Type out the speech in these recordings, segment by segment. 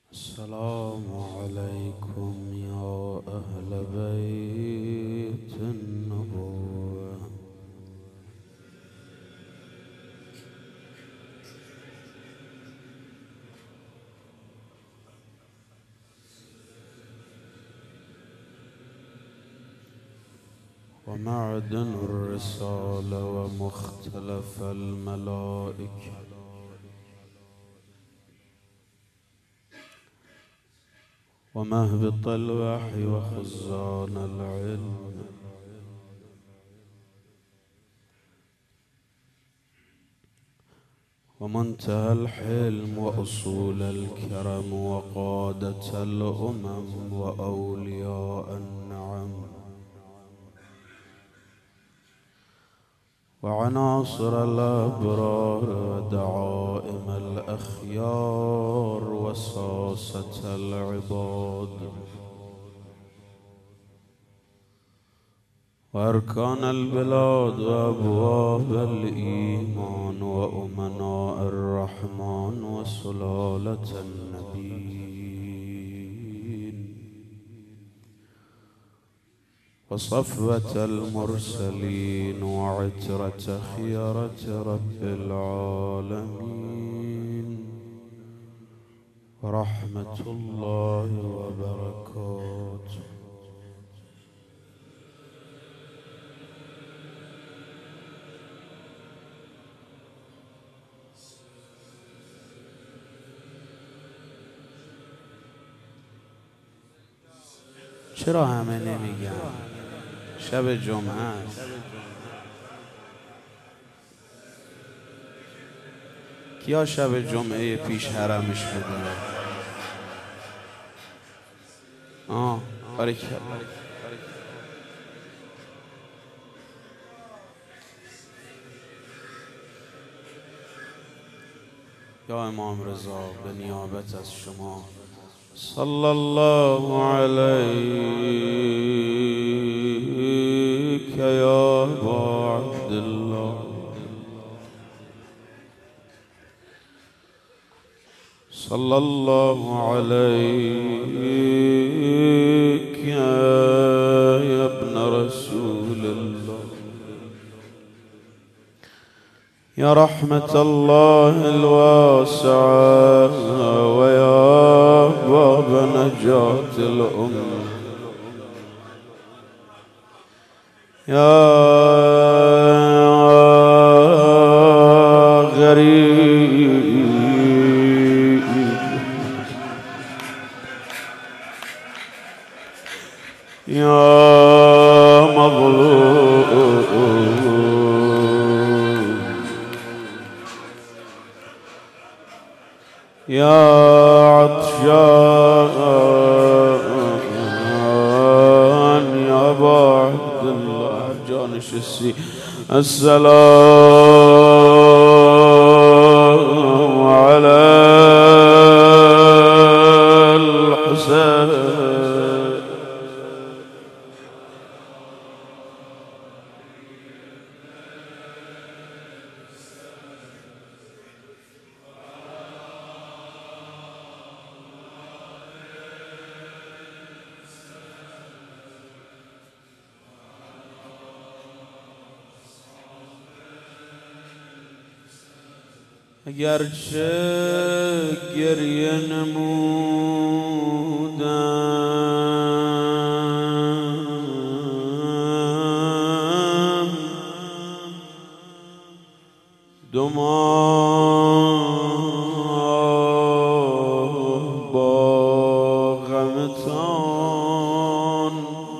السلام عليكم يا أهل بيت النبوة. ومعدن الرسالة ومختلف الملائكة ومهبط الوحي وخزان العلم ومنتهى الحلم وأصول الكرم وقادة الأمم وأولياء النعم وعناصر الأبرار ودعائم الأخيار وساسة العباد وأركان البلاد وأبواب الإيمان وأمناء الرحمن وسلالة النبيين وصفوة المرسلين وعترة خيرة رب العالمين ورحمة الله وبركاته. چرا همه نمیگن؟ شب جمعه است. کیا شب جمعه پیش حرمش بودن؟ باریکلا. یا امام رضا به نیابت از شما صلی الله علیک یا ابا عبدالله صلی الله علیک یا ابن رسول الله یا رحمت الله الواسعة ويا باب نجاة الأمة يا غريب يا مظلوم يا عطشان يا أبا عبد الله جانش السي السلام على الحسين اگرچه گریه نمودم دو ماه با غمتان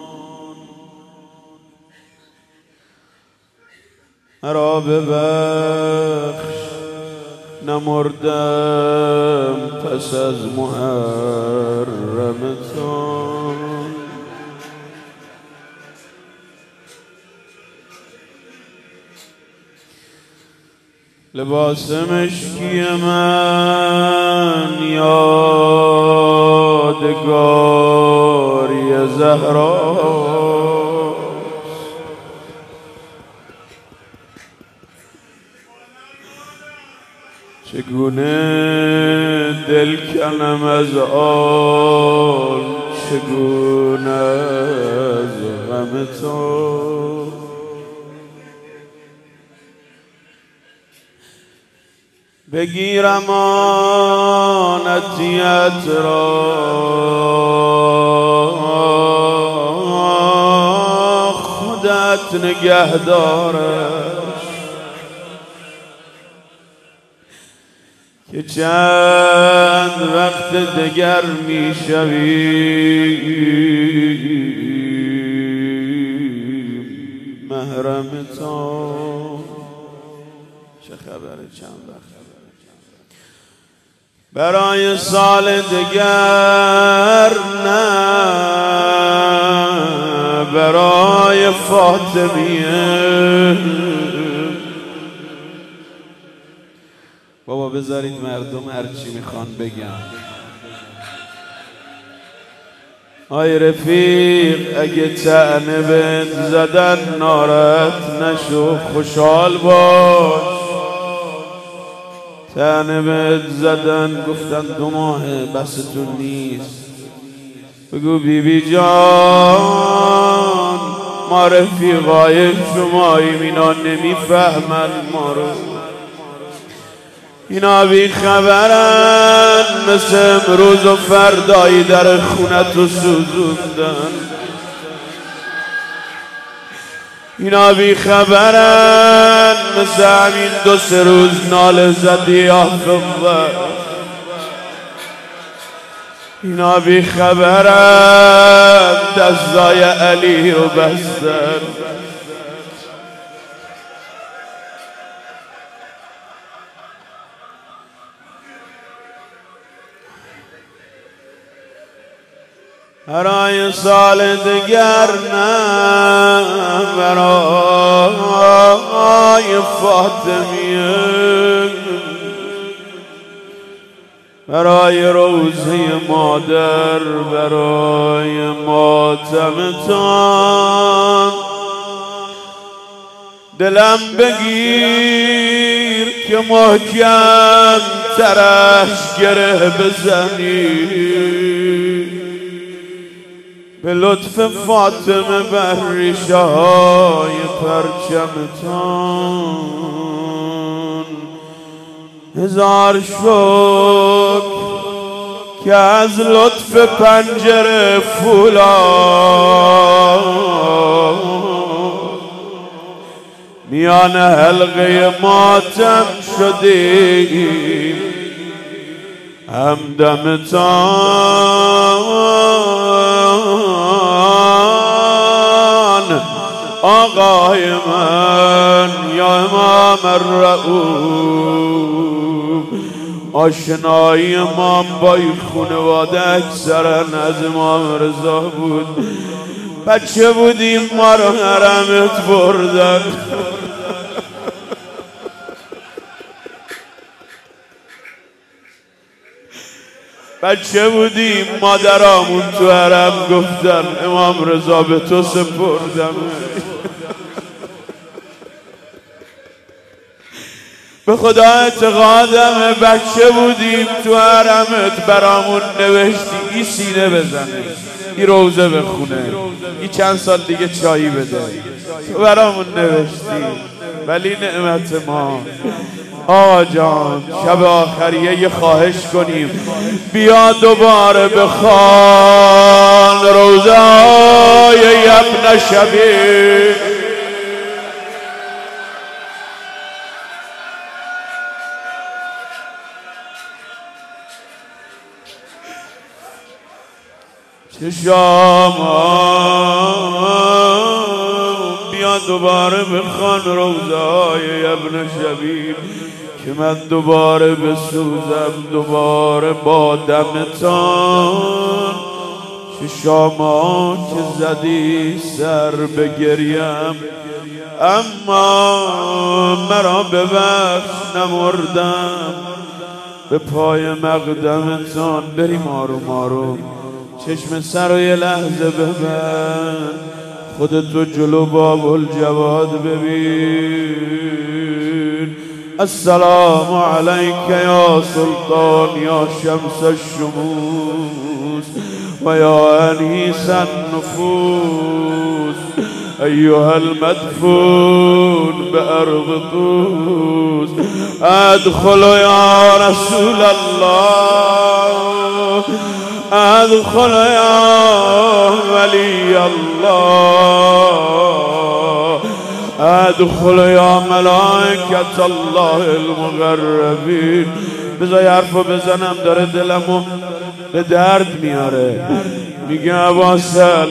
مرا ببخش نمردم پس از محرمتان لباس مشکی من یادگاری زهراست چگونه دل کنم از آن چگونه از غم تو. بگیرم آنتیت را خودت نگه دارش که چند وقت دگر می شوی محرم تو. چه خبره چند وقت برای سال دگر نه برای فاطمیه. بابا بذارید مردم هرچی میخوان بگن. آی رفیق اگه طعنه بهت زدن ناراحت نشو، خوشحال باش. طعنه بهت زدن گفتن 2 ماه بستون نیست، بگو بیبی جان ما رفیقای شماییم، اینا نمیفهمن ما رو، اینا بی خبرن، مثل امروز و فردایی در خونتو سوزوندن، اینا بی خبرن، مثل همین 2-3 روز ناله زدی آفقه، اینا بی خبرن، دستای علی رو بستن. برای سال دگر نه برای فاطمیه، برای روزه مادر، برای ماتمتان دلم بگیر که محکم ترش گره بزنی. به لطف فاطمه بر ریشه های پرچمتان 1000 شکر که از لطف پنجره فولاد میان حلقه ماتم شدیم، همدمتان آقای من یا امام الرؤوف. آشنایی امام با این خانواده اکثرا از امام رضا بود. بچه بودیم ما رو حرمت بردن، بچه بودیم مادرامون تو حرم گفتن امام رضا به تو سپردم. به خدا اعتقادم بچه بودیم تو حرمت برامون نوشتی این سینه بزنه، این روزه بخونه، این چند سال دیگه چایی بده، تو برامون نوشتی. ولی نعمت ما آقا جان شب آخریه یه خواهش کنیم، بیا دوباره بخوان روزه های ابن شبیب. چشام بیا دوباره بخوان روزه های ابن شبیب که من دوباره بسوزم، دوباره با دمتان. چشاما که زدی سر بگریم، اما مرا ببخش نمردم. به پای مقدمتان بریم آروم آروم، چشم سر رو یه لحظه ببند، خودتو جلو باب الجواد ببین. السلام عليك يا سلطان يا شمس الشموس ويا أنيس النفوس أيها المدفون بأرض طوس. أدخل يا رسول الله، أدخل يا ولي الله، أدخل يا ملائكة الله المقربين. بذار حرفو بزنم، داره دلمو به درد میاره. میگه عباسل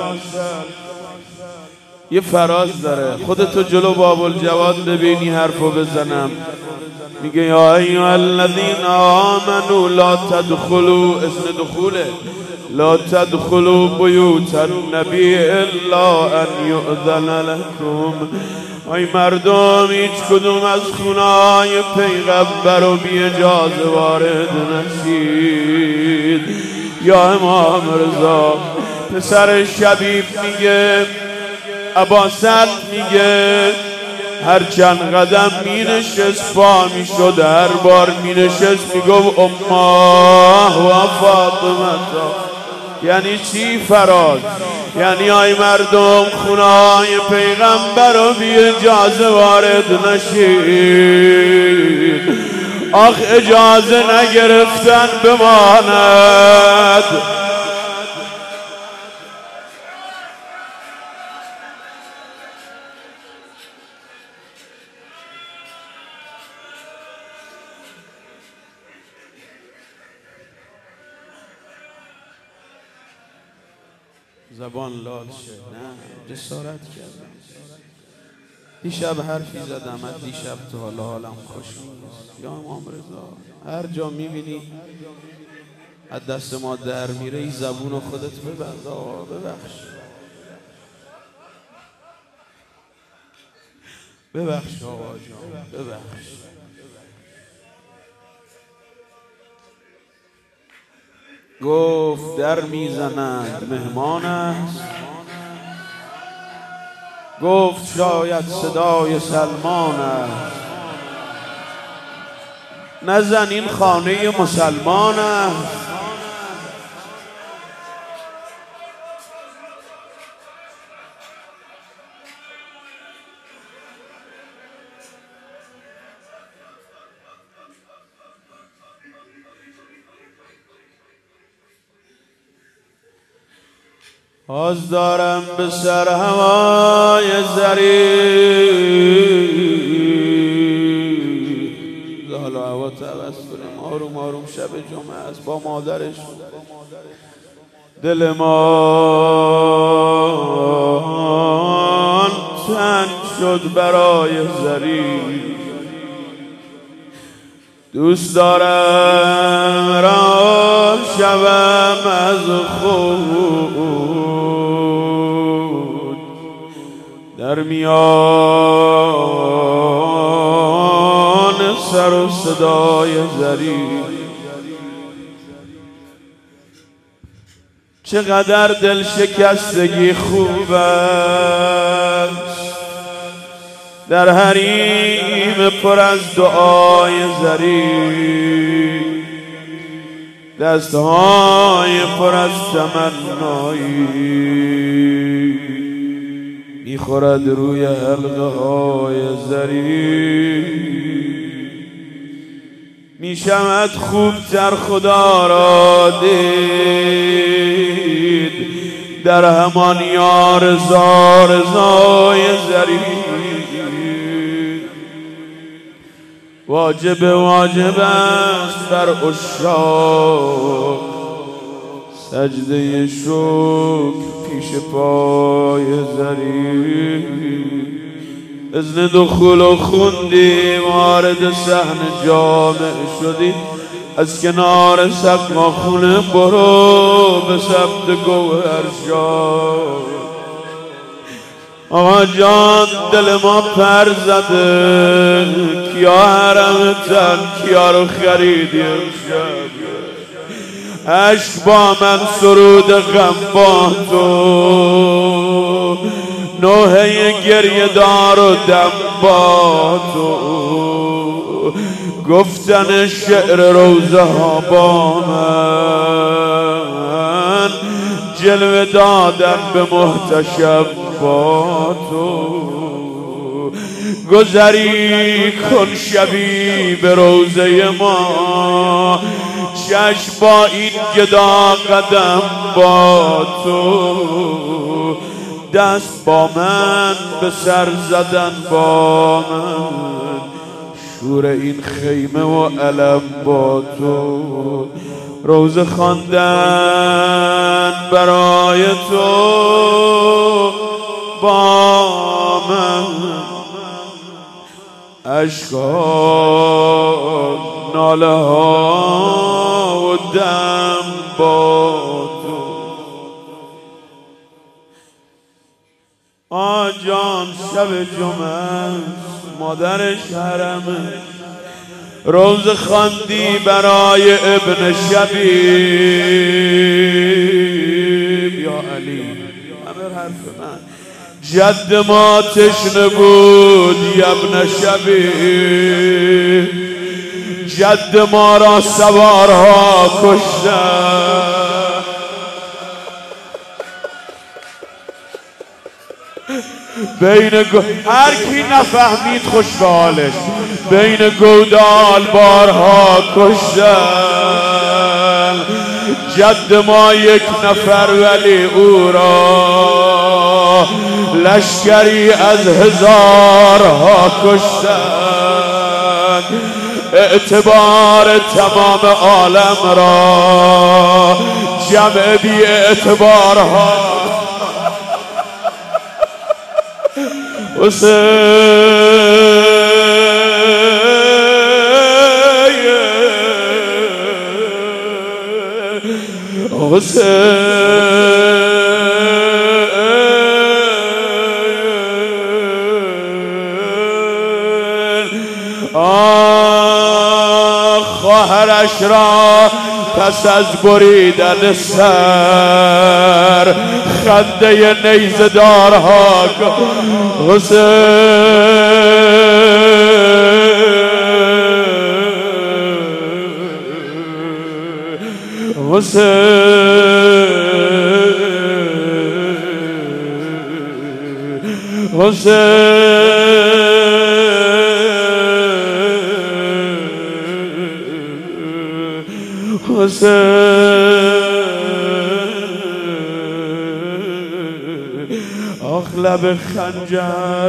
یه فراز داره، خودتو جلو بابالجواد ببینی حرفو بزنم. میگه یا ایها الذین آمنوا لا تدخلوا، اسم دخوله، لا تدخلوا بیوت النبی الا ان یؤذن لكم. ای مردم هیچ کدوم از خونه‌های پیغمبر رو بی اجازه وارد نشید. یا امام رضا پسر شبیب میگه، عباسل میگه هر چند قدم می نشست پا می شد، هر بار می نشست می گفت امه و فاطمه. یعنی چی فراز؟ یعنی آی مردم خونه‌های پیغمبر رو بی اجازه وارد نشید. آخ اجازه نگرفتن بماند. زبان لال شد، نه جسارت کردم. دیشب حرفی زدم، از دیشب تو حالم خوش نیست. یا امام رضا هر جا میبینی از دست ما در میره، ای زبون خودت ببند. آقا ببخش، ببخش آقا جان، ببخش. گفت در میزنند مهمان است، گفت شاید صدای سلمان است. نزن این خانه مسلمان است. آز دارم به سر هوای زری، حالا هوا توس کنیم. آروم آروم شب جمعه است، با مادرش دل ما تنگ شد برای زری. دوست دارم را شوم از خود در میان سر و صدای زری. چقدر دل شکستگی خوب است در حریم پر از دعای زری، دستهای پر از تمنایی میخورد روی حلقه های زری. میشود خوبتر خدا را دید در همان یار زارزای زری. واجب است بر عشاق سجده شکر پیش پای زری. اذن دخول و خوندی، وارد صحن جامع شدی، از کنار سقف خونه برو به ثبت گوهر شاد. آقا جان دل ما پر زده، کیا حرمتن کیا رو خریدی امشب. عشق با من سرود غم با تو، نوحه گریه دار و دم با تو. گفتن شعر روزه ها با من، جلوه دادن به محتشم با تو. گذری کن شبی به روزه ما، چشم با این گدا قدم با تو. دست با من به سر زدن با من، شور این خیمه و علم با تو. روزه خواندن برای تو با من، اشکا ناله ها و دم با تو. آجان شب جمعه مادرش حرمه، روزه خواندی برای ابن شبیب. یا علی امر حرف من، جد ما تشنه بود یا ابن شبیب، جد ما را سوارها کشتن. هر کی نفهمید خوش به حالش، بین گودال بارها کشتن. جد ما یک نفر ولی او را لشکری از هزارها کشتن. اعتبار تمام عالم را جمع بی اعتبارها خواهرش را پس از بریدن سر خنده نیزه دارها آخ لب خنجر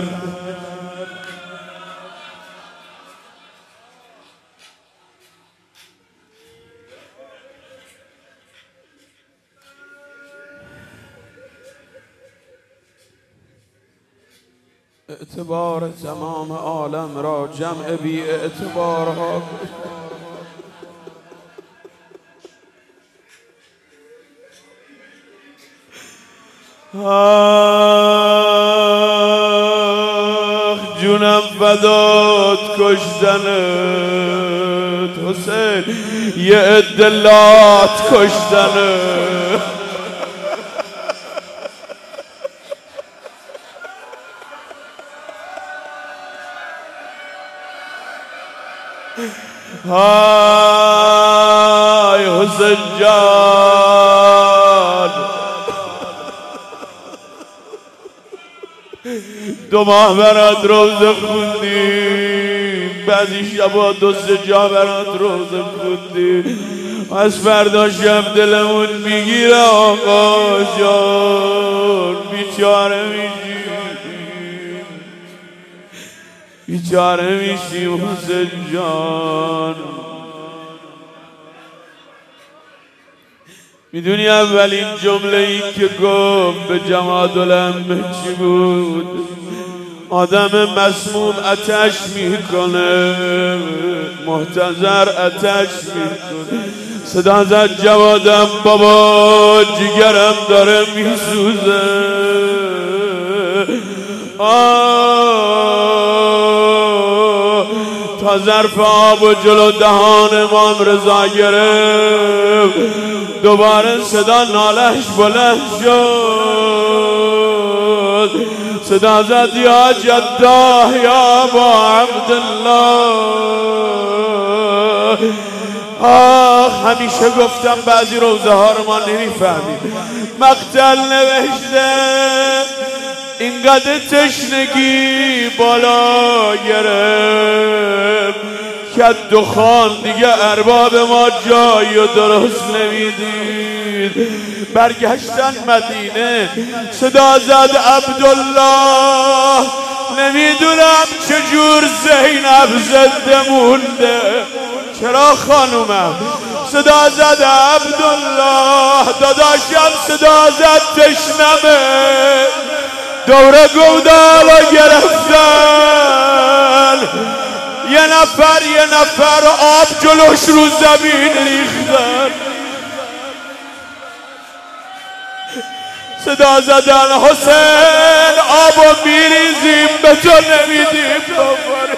اعتبار تمام عالم را جمع بی اعتبارها. آخ جونم فدات کشتنت حسین، یه عدلات کشتنت. های حسین جان، 2 ماه برات روزه خوندیم، بعضی شبا 2-3 جا برات روزه خوندیم، از فردا شب دلمون میگیره آقا جان، بیچاره میشیم، بیچاره میشیم حسین جان. میدونی اولین جمله ای که گفت به جمادالامه چی بود؟ آدم مسموم آتش میکنه، محتضر آتش میکنه. صدا زد جوادم بابا جگرم داره میسوزه. تا ظرف آب و جلو دهان امام رضا گرفت، دوباره صدا نالش بلند شد. صدا زد یا جداه یا ابا عبدالله، همیشه گفتم بعضی روزه ها رو ما نمیفهمیم. مقتل نوشته اینقدر تشنگی بالا گرفت که دخان دیگه ارباب ما جایی و درست نمیدید. برگشتن مدینه، صدا زد عبدالله، نمیدونم چجور زینب زنده مونده. چرا خانومم؟ صدا زد عبدالله، داداشم صدا زد تشنمه، دوره گودالا گرفتن، یه نفر آب جلوش رو زمین ریختن. صدا زدن حسین آبو میریزیم به تو نمیدیم بخوری.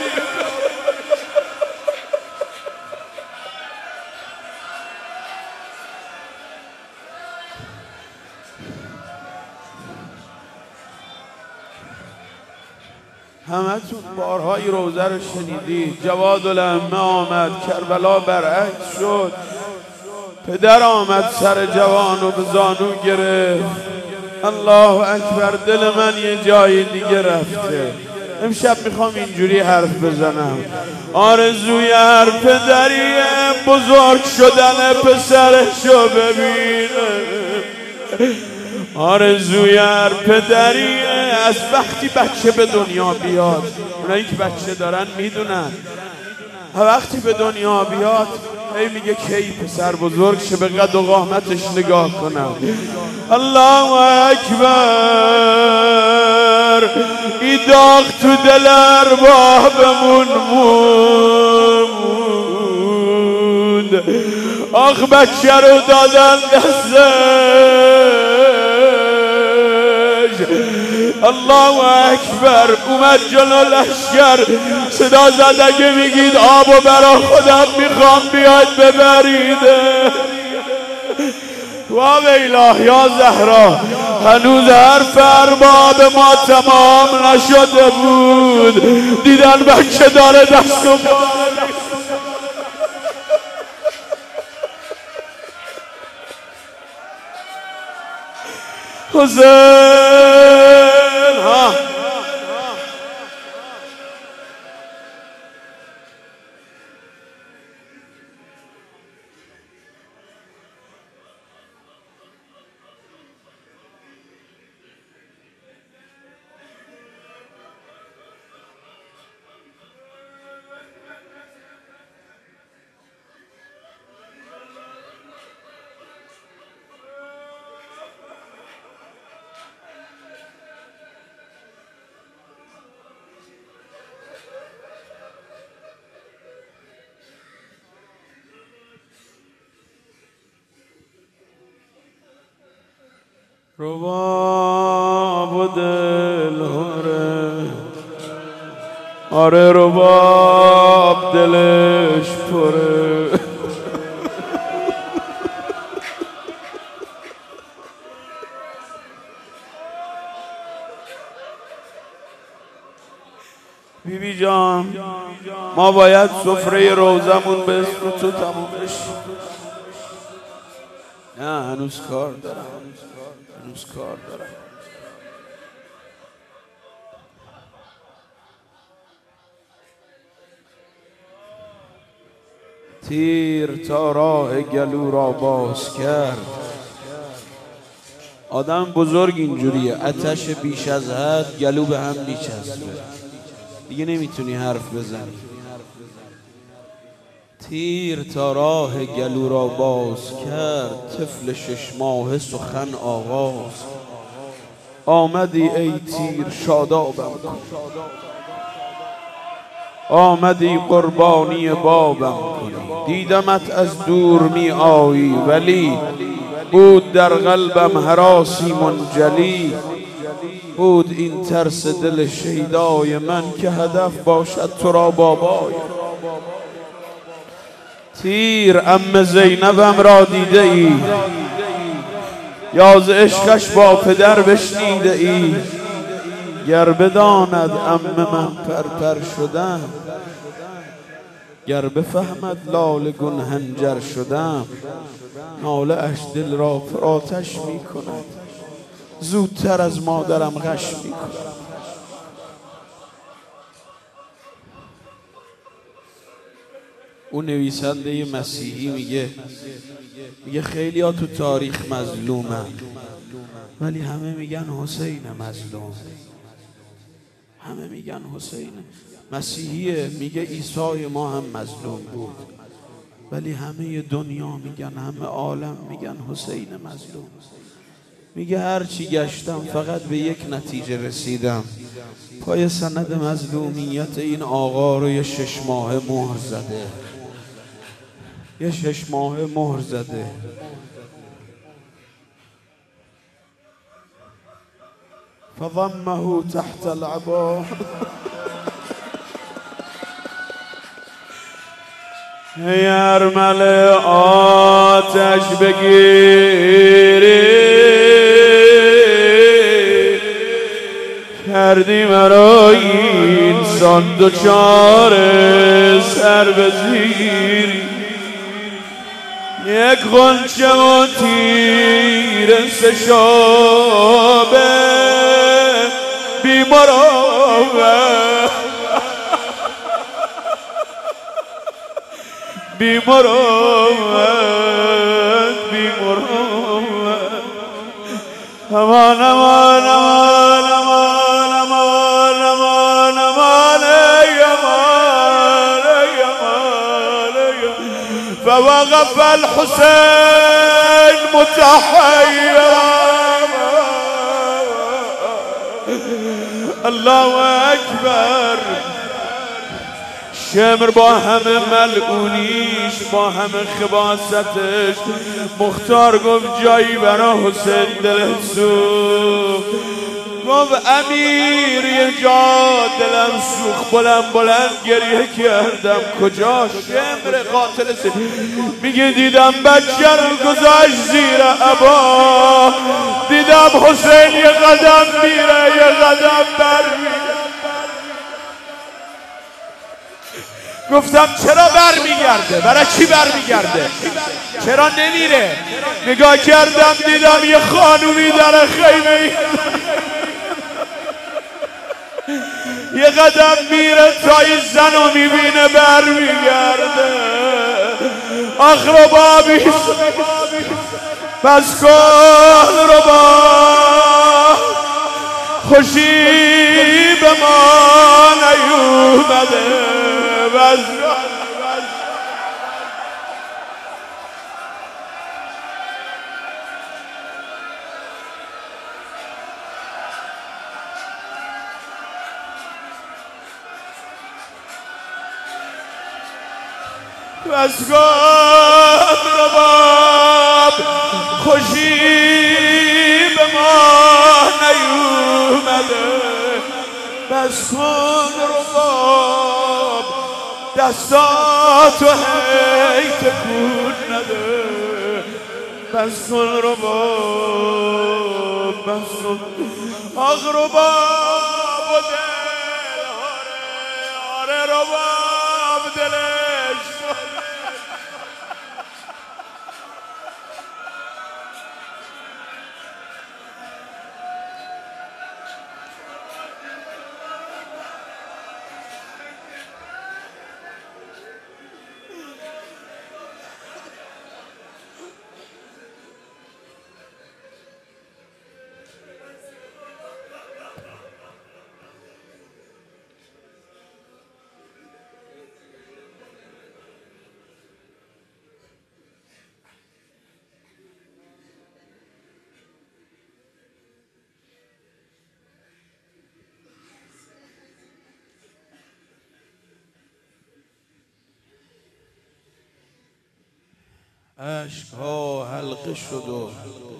همتون بارهای روزه رو شنیدید. جواد الامه آمد، کربلا برعکس شد، پدر آمد سر جوان و به زانو گرفت. الله اکبر، دل من یه جای دیگه رفته. امشب میخوام اینجوری حرف بزنم. آرزوی هر پدریه بزرگ شدن پسرشو ببینه. آرزوی هر پدریه از وقتی بچه به دنیا بیاد، اونایی که بچه دارن میدونن، وقتی به دنیا بیاد هی میگه کی پسر بزرگ شه به قد و قامتش نگاه کنم. الله اکبر، ای داغ تو دل اربابمون موند. آخ بچه رو دادن دستش. الله اکبر، اومد جلو لشکر، صدا زد اگه میگید آبو برا خودم میخوام بیاید ببریده. وا ویلا یا زهرا، هنوز حرف ارباب ما تمام نشده بود، دیدن بچه داره دست و حسین ها رباب و دل هره، آره رباب دلش پره. بیبی جان، ما باید سفره روزمون به اسم تو تموم بشه. نه هنوز کار دارم، هنوز کار دارم. تیر تا راه گلو را باز کرد. آدم بزرگ اینجوریه، آتش بیش از حد گلو به هم میچسبه، دیگه نمیتونی حرف بزنی. تیر تا راه گلو را باز کرد، طفل 6 ماهه سخن آغاز. آمدی ای تیر شادابم کن، آمدی قربانی بابم کنی. دیدمت از دور می آیی ولی بود در قلبم هراسی منجلی. بود این ترس دل شیدای من که هدف باشد تو را بابای. تیر عم زینبم را دیده ای، یا ز عشقش با پدر بشنیده ای. گر بداند عم من پرپر شدم، گر بفهمد لاله گون هنجر شدم، ناله اش دل را پرآتش می کند، زودتر از مادرم غش می کند. اون نویسنده مسیحی میگه خیلی ها تو تاریخ مظلومن، ولی همه میگن حسین مظلوم، همه میگن حسین. مسیحیه میگه عیسی ما هم مظلوم بود، ولی همه دنیا میگن، همه عالم میگن حسین مظلوم. میگه هرچی گشتم فقط به یک نتیجه رسیدم، پای سند مظلومیت این آقا رو یه 6 ماه مهر زده، یه 6 ماه مهر زده. فضمه تحت العبا. ای ارمل آتش بگیری، کردی مرا اینسان دوچار سر به زیری. یک غنچه و تیر سشابه بیمار آمد، بیمار آمد، بیمار آمد. امان امان امان امان امان امان امان ای امان ای امان ای. فوقف الحسین متحیرا. الله اکبر. شمر با همه ملعونیش، با همه خباستش، مختار گفت جایی برا حسین دلت سوخت. گفت امیر یه جا دلم سوخت، بلند بلند گریه کردم. کجا؟ شمر قاتل میگه دیدم بچه رو گذاشت زیر عبا، دیدم حسین یه قدم میره یه قدم برمیره. گفتم چرا برمیگرده؟ برای چی برمیگرده؟ چرا نمیره؟ نگاه کردم دیدم یه خانومی در خیمه یه قدم میره تا این زن رو میبینه برمیگرده. آخ ربابی بس کن رباب، خوشی به ما نیومده. بس کن رباب، خوشی به ما نیومده. بس کن رباب، دستاتو هی تکون نده. بس کن رباب، بس کن. آخ رباب و دل، آره رباب دلش. اشک‌ها حلقه شد و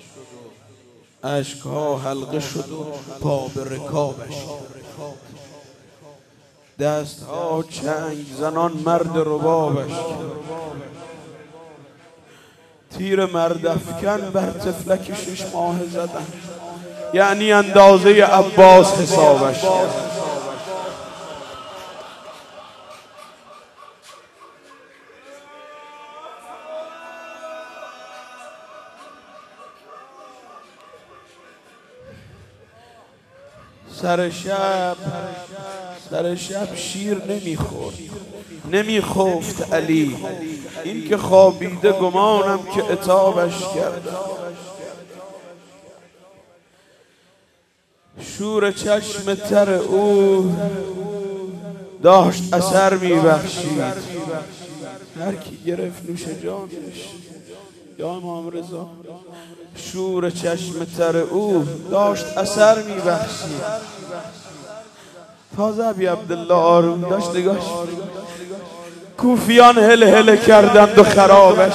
اشک‌ها حلقه شد و پا به رکابش، دست‌ها چنگ زنان مرد ربابش. تیر مرد افکن بر طفلک 6 ماه زدن، یعنی اندازه عباس حسابش. سر شب شیر نمیخفت علی، این که خوابیده گمانم که عتابش کردم. شور چشم تر او داشت اثر میبخشید. هر کی گرفت نوش جانش یا امام رضا. شور چشم تر او داشت اثر میبخشید. تازه ابی عبدالله آروم داشت نگاش. کوفیان هل کردند و خرابش.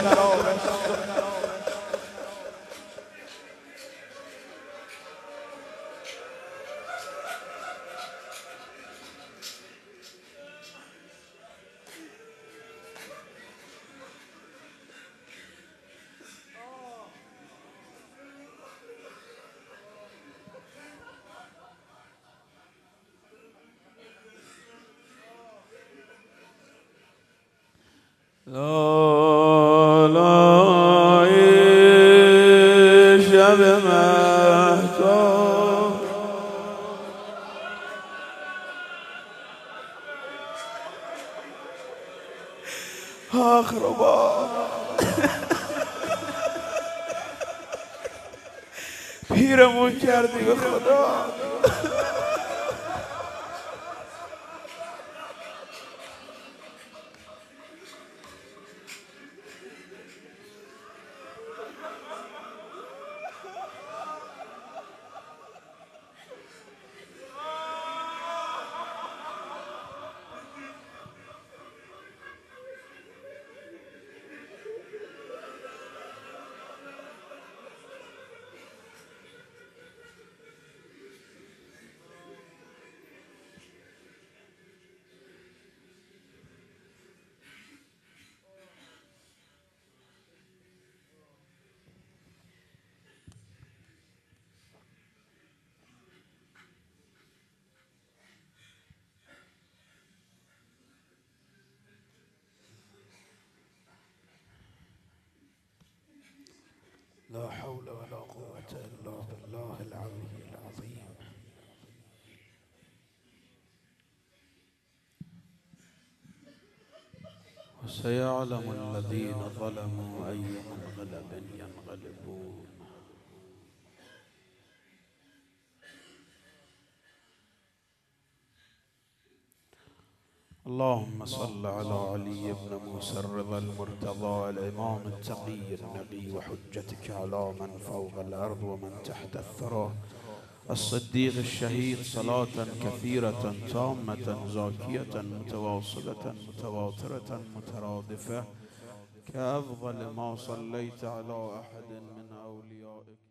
لالای شب مهتاب آخ ربا پیرمون کردی به خدا. لا حول ولا قوة إلا بالله العلي العظيم. وسيعلم الذين ظلموا أي منقلب ينقلبون. اللهم صل على علي بن موسى الرضا المرتضى الإمام التقي النقي وحجتك على من فوق الأرض ومن تحت الثرى الصديق الشهيد صلاة كثيرة تامة زاكية متواصلة متواترة مترادفة كأفضل ما صليت على أحد من أوليائك.